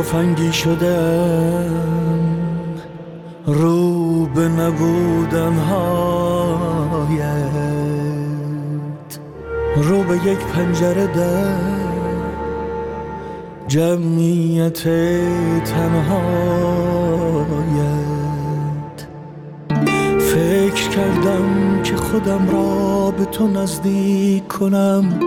تفنگی شدم رو به نبودن هایت، رو به یک پنجره در جمعیت تنهایت. فکر کردم که خودم را به تو نزدیک کنم،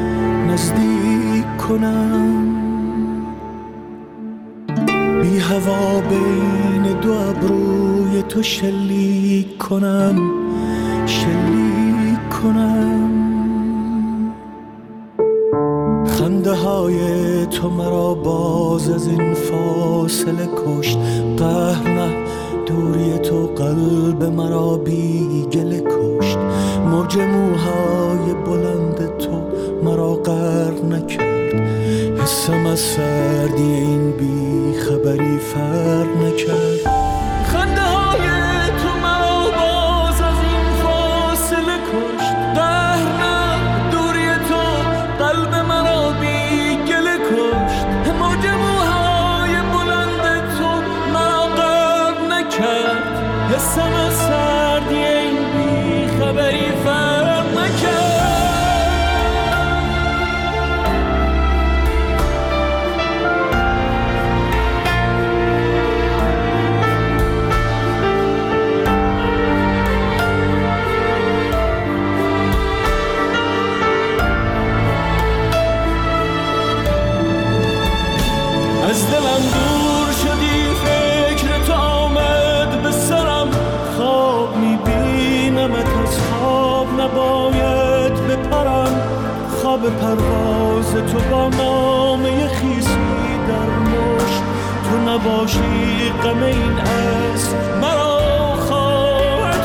بی هوا بین دو ابروی تو شلیک کنم. خنده های تو مرا باز از این فاصله کشت. قهر نه، دوری تو قلب مرا بی گله کشت. موج موهای بلند تو مرا غرق نکرد. حسم از سردی این بی خبری فرق نکرد. خنده های تو مرا باز از این فاصله کشت. قهر نه، دوری تو قلب مرا بی گله کشت. موج موهای بلند تو مرا غرق نکرد. حسم از سردی این بی خبری فرق نکرد. از دلم دور شدی، فکر تو آمد به سرم. خواب میبینمت، از خواب نباید بپرم. خواب پرواز تو با نامه خیسی در مشت. تو نباشی غم این اسب مرا خواهد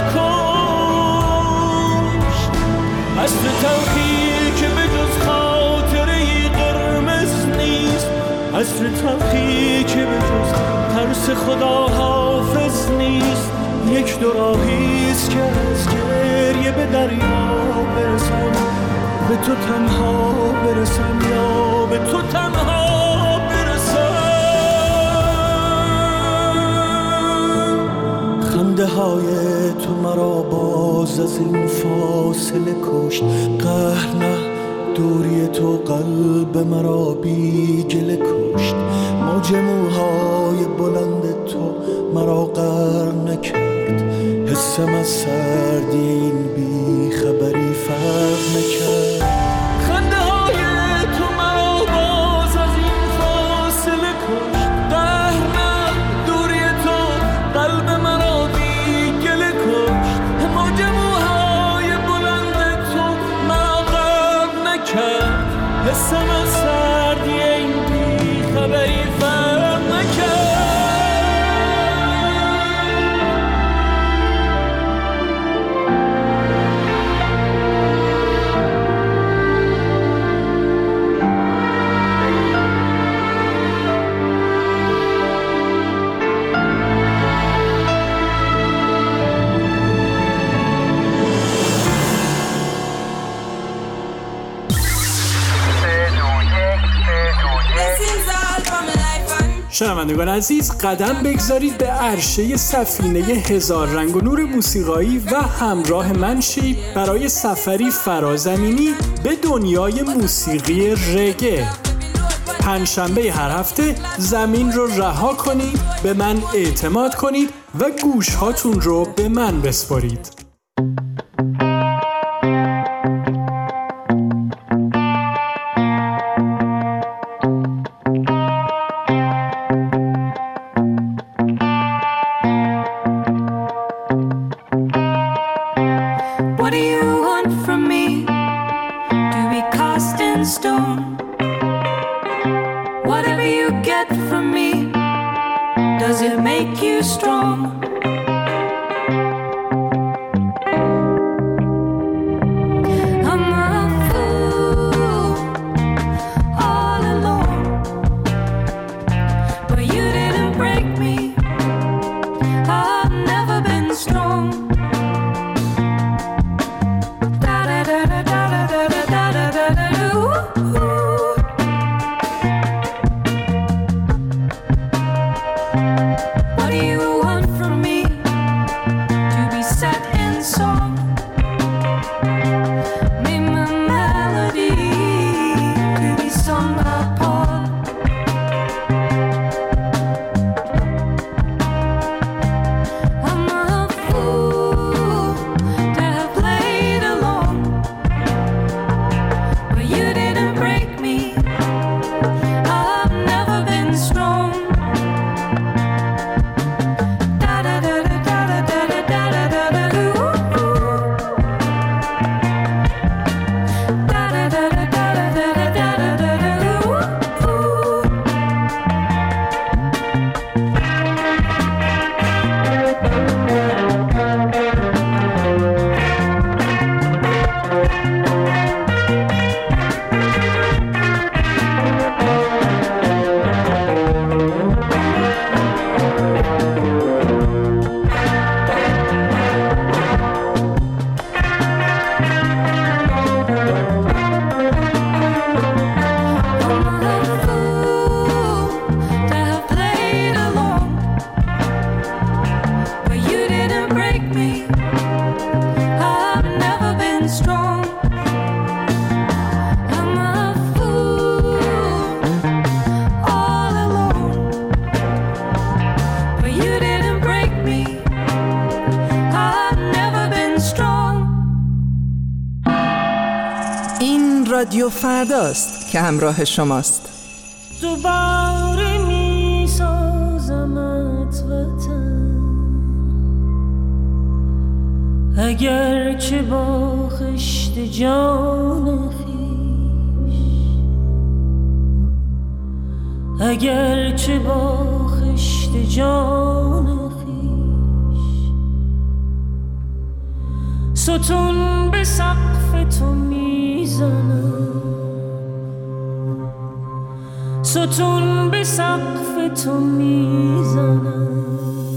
کشت. از تو تلخی که به جز خاطره‌ای قرمز نیست. از تو تلخی که به جز ترس خدا حافظ نیست. یک دو راهیست که از گریه به دریا برسم، به تو تنها برسم یا به تو تنها برسم. خنده های تو مرا باز از این فاصله کشت. قهر نه، دوری تو قلب مرا بی گله کشت. موج موهای بلند تو مرا غرق نکرد. حسم از سردی این بی خبری فرق نکرد. خنده های تو مرا باز از این فاصله کشت. قهر نه، دوری تو قلب مرا بی گله کشت. موج موهای بلند تو مرا غرق نکرد. حسم از سردی این بی خبری فرق نکرد. شنوندگان عزیز، قدم بگذارید به عرشه سفینه هزار رنگ و نور موسیقایی و همراه من شید برای سفری فرازمینی به دنیای موسیقی رگه. پنجشنبه هر هفته زمین رو رها کنید، به من اعتماد کنید و گوش هاتون رو به من بسپارید. این رادیو فرداست که همراه شماست. دوباره می سازمت وطن، اگر چه با خشت جان خویش، اگر چه با خشت جان خویش، ستون به سقف تو میزنم، ستون به سقف تو میزنم،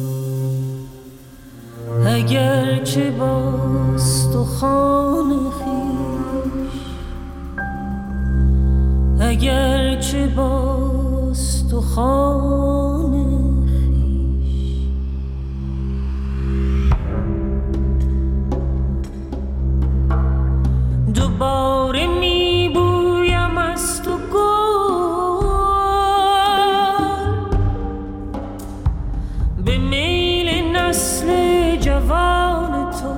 اگر چه با استخوان خویش، اگر چه با استخوان خویش. دوباره میبویم از تو گل، به میل نسل جوان تو،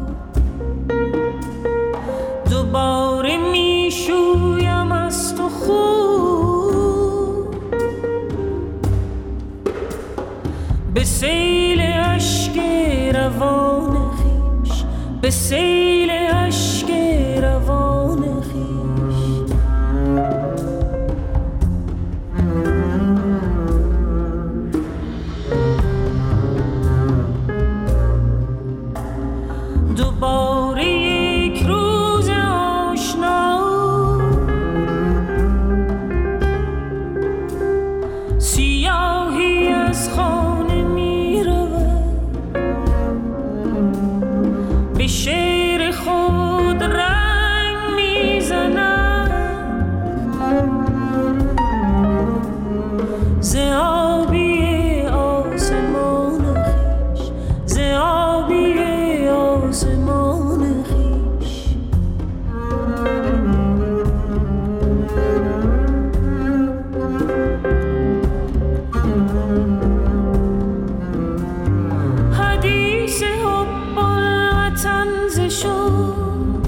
دوباره میشویم از تو خون، به سیل اشک روان خویش، به سیل اشک روان خویش. دوباره یک روز آشنا، سیاهی از خانه می رود، به شعر خود رنگ می زند، ز آبی آسمان خویش، ز آبی آسمان خویش. حدیث حب الوطن ز شد،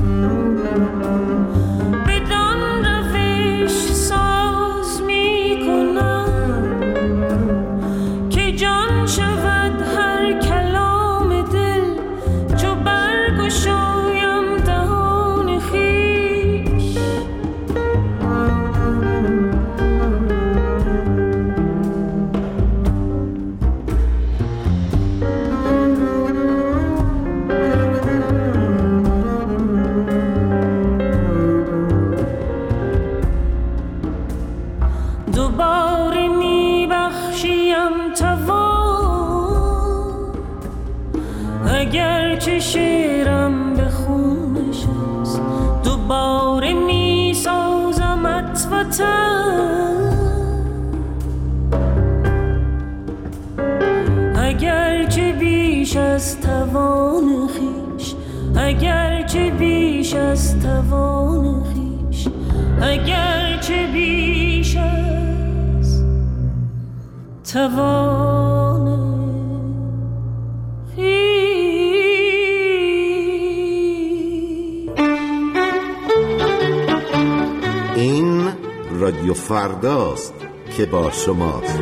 بدان روش ساز می کنم که جان شود هر کلام دل، چو برگشایم دهان خویش. دوباره میبخشیم توان، اگر چه شعرم به خون نشست، دوباره میسازمت وطن، اگر چه بیش از توان خویش، اگر چه بیش از توان خویش، اگر چه بیش از توان خویش. این رادیو فرداست که با شماست.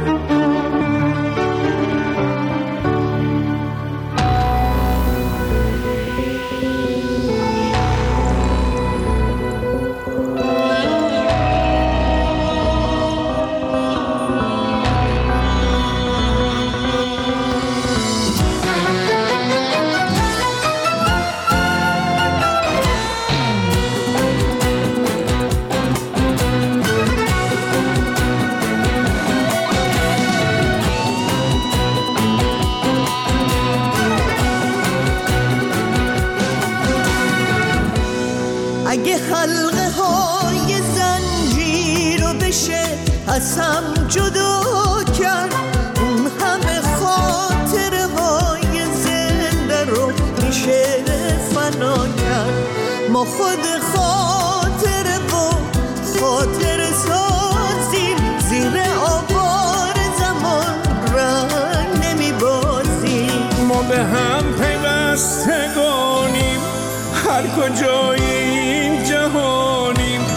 اگه حلقه های زنجیر رو بشه از هم جدا کرد، اون همه خاطره های زنده رو میشه فنا کرد. ما خود خاطره و خاطر سازیم، زیر آوار زمان رنگ نمیبازیم. ما به هم پیوستگانیم، هر کجای این جهانیم،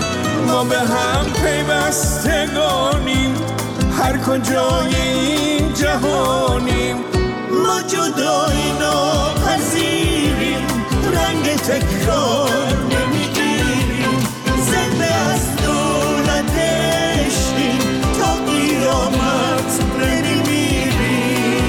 ما به هم پیوستگانیم، هر کجای این جهانیم. ما جدایی ناپذیریم، رنگ تکرار نمیگیریم. زنده از دولت عشقیم، تا قیامت نمیمیریم.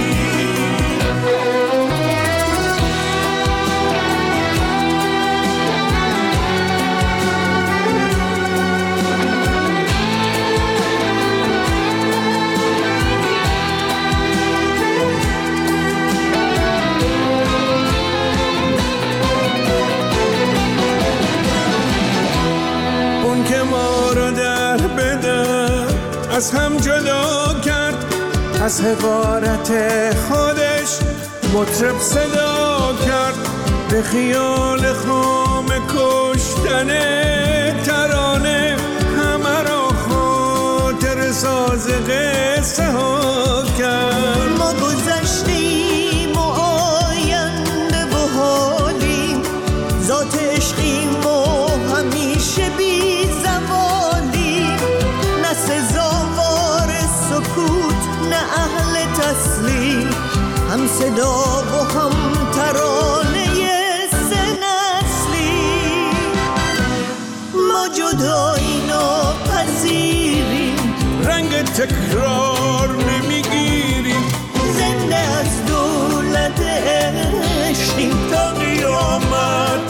از هم جدا کرد، از حقارت خودش مطرب صدا کرد. به خیال خام کشتن ترانه همه را خاطر ساز قصه ها کرد. ما گذشتیم و آینده و حالیم، ذات عشقیم و همیشه بی زوالیم. نه سزاوار سکوت نه اهل تسلیم، هم صدا و هم ترانه سه نسلی. ما جدایی ناپذیریم، رنگ تکرار نمیگیریم. زنده از دولت عشقیم، تا قیامت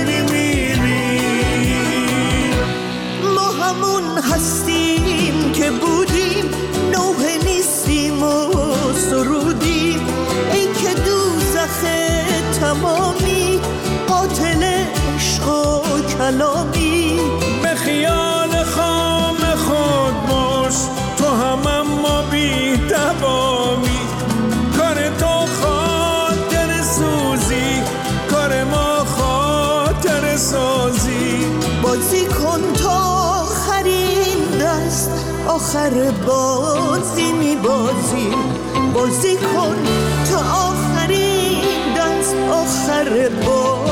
نمیمیریم. ما همون هستیم که بودیم، نوح نیستیم و سرودیم. ای که دوزخ تمامی، قاتل عشق و کلامی. به خیال خام خود باش، تو هم اما بی دوامی. کار تو خاطر سوزی، کار ما خاطر سازی. بازی کن تا آخرین دست، آخر بازی میبازی. بازی کن تا آخرین دست، آخر بازی